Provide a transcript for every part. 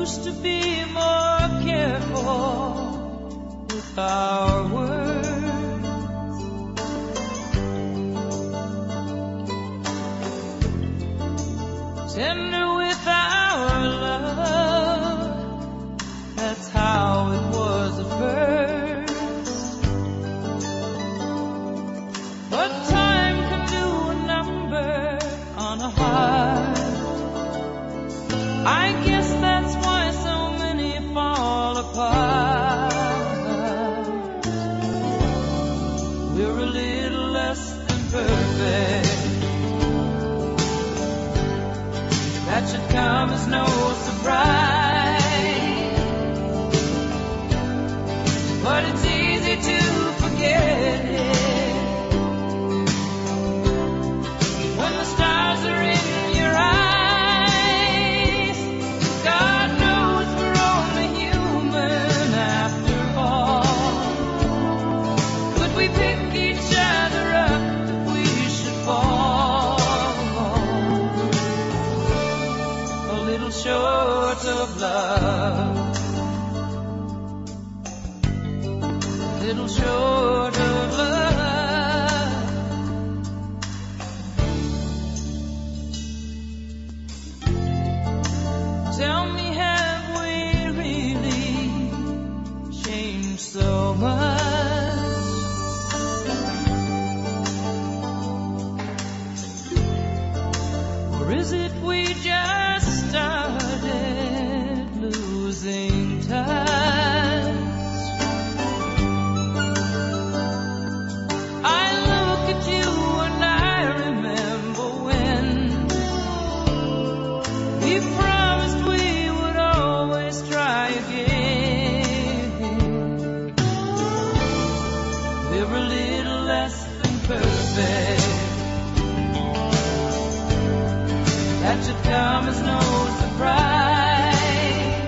used to be more careful with our words, tender with our love. That's how it was at first. But time can do a number on a heart. I guess that's why so many fall apart. We're a little less than perfect. That should come as no surprise. But it's easy to forget it when the stars are in your eyes. God knows we're only human after all. Could we pick each other up if we should fall? A little short of love, a little short of love. Tell me, have we really changed so much? Or is it we just started losing touch? I look at you and I remember when we promised we would always try again. We're a little less than perfect. That should come as no surprise.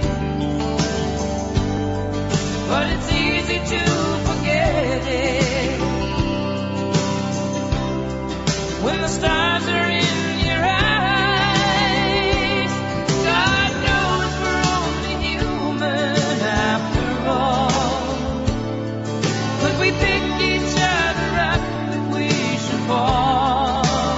But it's easy to forget it when the stars are in your eyes. God knows we're only human after all. Could we pick each other up if we should fall?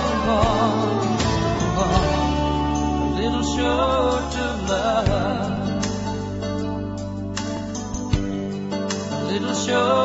A little short of love, a little short